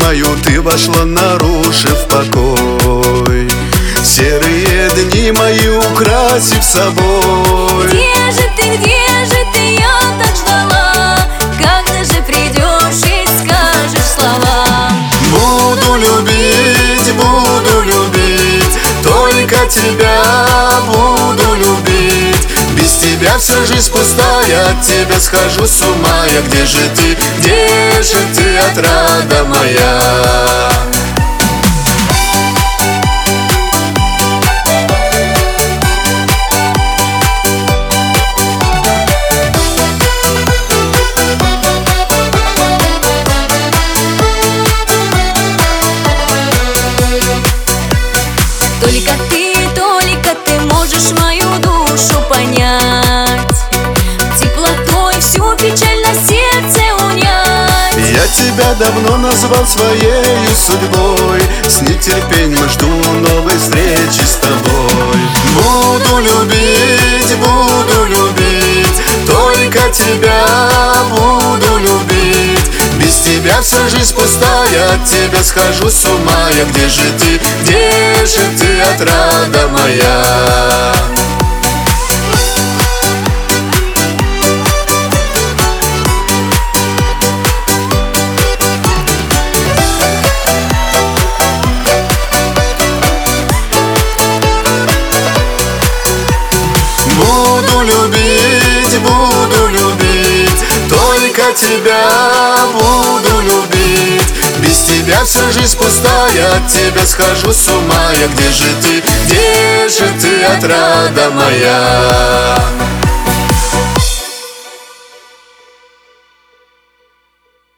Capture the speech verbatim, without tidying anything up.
мою ты вошла, нарушив покой. Серые дни мои украсив собой. Где же ты, где же ты, я так ждала, когда же придешь и скажешь слова. Буду любить, буду любить, только тебя буду любить. Без тебя вся жизнь пустая, от тебя схожу с ума я. Где же ты, где же ты, отрада моя? Только ты, только ты можешь мою душу понять, теплотой всю печаль на сердце унять. Я тебя давно назвал своей судьбой, с нетерпением жду новой встречи с тобой. Буду любить, буду любить, только тебя буду любить. Без тебя вся жизнь пустая, от тебя схожу с ума я. Где же ты, где же ты, отрада моя? Буду любить, буду любить, только тебя буду любить. Без тебя вся жизнь пустая, от тебя схожу с ума я. Где же ты, где же ты, отрада моя?